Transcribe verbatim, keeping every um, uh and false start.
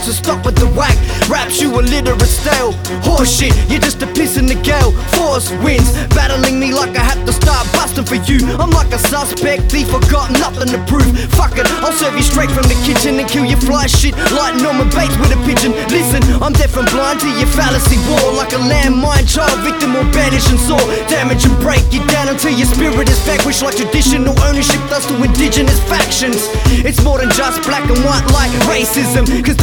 so stop with the whack. Raps you illiterate stale horseshit, you're just a piss in the gale. Force wins, battling me like I have to start busting for you. I'm like a suspect, thief, I got nothing to prove. Fuck it, I'll serve you straight from the kitchen and kill your fly shit like Norman Bates with a pigeon. Listen, I'm deaf and blind to your fallacy war, like a landmine child victim or bandaged and sore. Damage and break you down until your spirit is vanquished, like traditional ownership does to indigenous factions. It's more than just black and white like racism, cause the